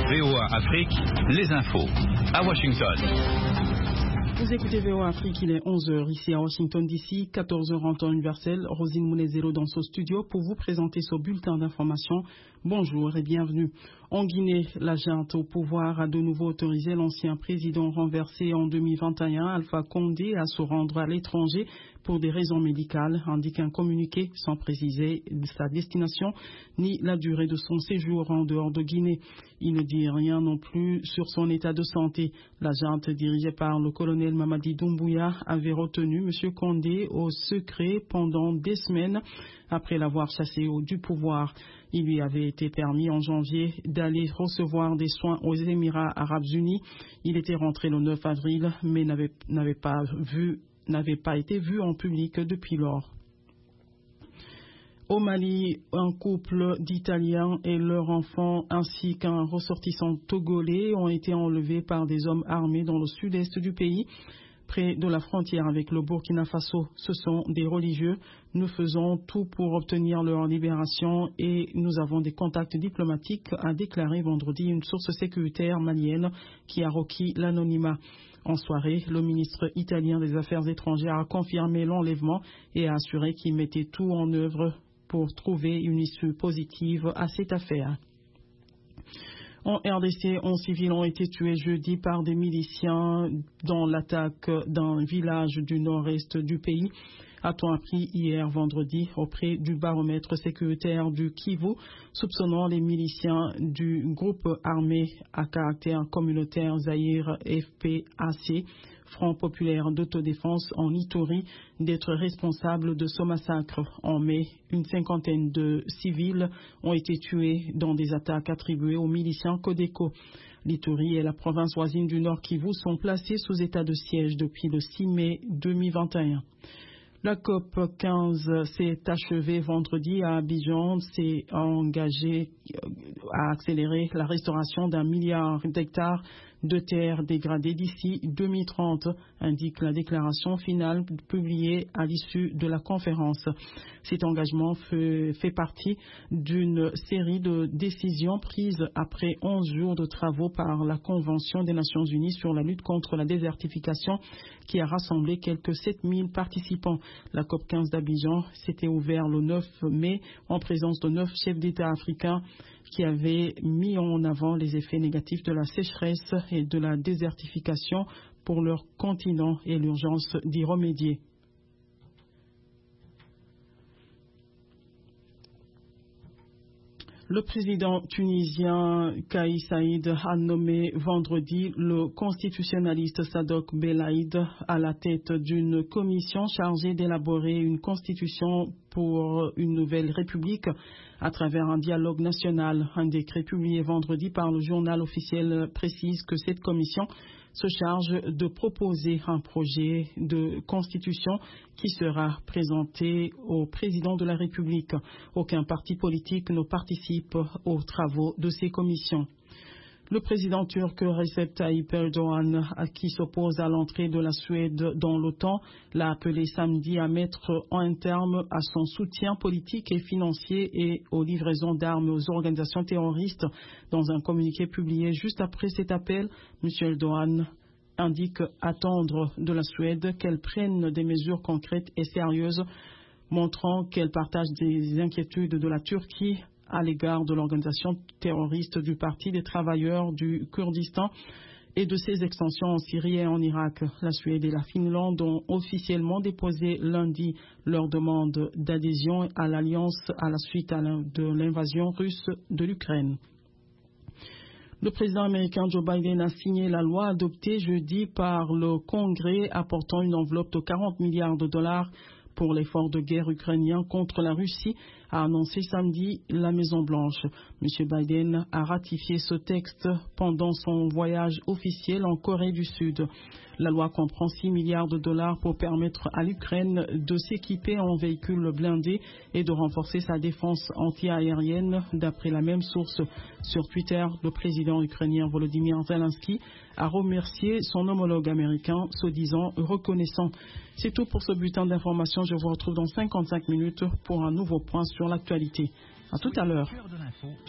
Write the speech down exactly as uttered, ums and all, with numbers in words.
V O A Afrique, les infos. À Washington. Vous écoutez V O A Afrique, il est onze heures ici à Washington D C, quatorze heures en temps universel. Rosine Mounezero dans ce studio pour vous présenter ce bulletin d'information. Bonjour et bienvenue. En Guinée, la junte au pouvoir a de nouveau autorisé l'ancien président renversé en deux mille vingt et un, Alpha Condé, à se rendre à l'étranger pour des raisons médicales, indique un communiqué sans préciser sa destination ni la durée de son séjour en dehors de Guinée. Il ne dit rien non plus sur son état de santé. La junte dirigée par le colonel Mamadi Doumbouya avait retenu M. Condé au secret pendant des semaines après l'avoir chassé du pouvoir. Il lui avait été permis en janvier d'aller recevoir des soins aux Émirats arabes unis. Il était rentré le neuf avril, mais n'avait, n'avait pas vu, n'avait pas été vu en public depuis lors. Au Mali, un couple d'Italiens et leur enfant ainsi qu'un ressortissant togolais ont été enlevés par des hommes armés dans le sud-est du pays, près de la frontière avec le Burkina Faso. Ce sont des religieux. Nous faisons tout pour obtenir leur libération et nous avons des contacts diplomatiques, a déclaré vendredi une source sécuritaire malienne qui a requis l'anonymat. En soirée, le ministre italien des Affaires étrangères a confirmé l'enlèvement et a assuré qu'il mettait tout en œuvre pour trouver une issue positive à cette affaire. En R D C, onze civils ont été tués jeudi par des miliciens dans l'attaque d'un village du nord-est du pays, a-t-on appris hier vendredi auprès du baromètre sécuritaire du Kivu, soupçonnant les miliciens du groupe armé à caractère communautaire Zaïre F P A C, Front populaire d'autodéfense en Ituri, d'être responsables de ce massacre. En mai, une cinquantaine de civils ont été tués dans des attaques attribuées aux miliciens Codeco. L'Ituri et la province voisine du Nord Kivu sont placés sous état de siège depuis le six mai deux mille vingt et un. La COP quinze s'est achevée vendredi à Abidjan, s'est engagée à accélérer la restauration d'un milliard d'hectares de terres dégradées d'ici deux mille trente, indique la déclaration finale publiée à l'issue de la conférence. Cet engagement fait, fait partie d'une série de décisions prises après onze jours de travaux par la Convention des Nations Unies sur la lutte contre la désertification qui a rassemblé quelques sept mille participants. La COP quinze d'Abidjan s'était ouverte le neuf mai en présence de neuf chefs d'État africains qui avaient mis en avant les effets négatifs de la sécheresse et de la désertification pour leur continent et l'urgence d'y remédier. Le président tunisien Kais Saïd a nommé vendredi le constitutionnaliste Sadok Belaïd à la tête d'une commission chargée d'élaborer une constitution pour une nouvelle république à travers un dialogue national. Un décret publié vendredi par le journal officiel précise que cette commission se charge de proposer un projet de constitution qui sera présenté au président de la République. Aucun parti politique ne participe aux travaux de ces commissions. Le président turc Recep Tayyip Erdogan, qui s'oppose à l'entrée de la Suède dans l'OTAN, l'a appelé samedi à mettre un terme à son soutien politique et financier et aux livraisons d'armes aux organisations terroristes. Dans un communiqué publié juste après cet appel, M. Erdogan indique attendre de la Suède qu'elle prenne des mesures concrètes et sérieuses, montrant qu'elle partage des inquiétudes de la Turquie à l'égard de l'organisation terroriste du Parti des travailleurs du Kurdistan et de ses extensions en Syrie et en Irak. La Suède et la Finlande ont officiellement déposé lundi leur demande d'adhésion à l'Alliance à la suite de l'invasion russe de l'Ukraine. Le président américain Joe Biden a signé la loi adoptée jeudi par le Congrès apportant une enveloppe de quarante milliards de dollars pour l'effort de guerre ukrainien contre la Russie, a annoncé samedi la Maison-Blanche. M. Biden a ratifié ce texte pendant son voyage officiel en Corée du Sud. La loi comprend six milliards de dollars pour permettre à l'Ukraine de s'équiper en véhicules blindés et de renforcer sa défense anti-aérienne. D'après la même source sur Twitter, le président ukrainien Volodymyr Zelensky a remercié son homologue américain, se disant reconnaissant. C'est tout pour ce bulletin d'information. Je vous retrouve dans cinquante-cinq minutes pour un nouveau point sur l'actualité. À tout à l'heure.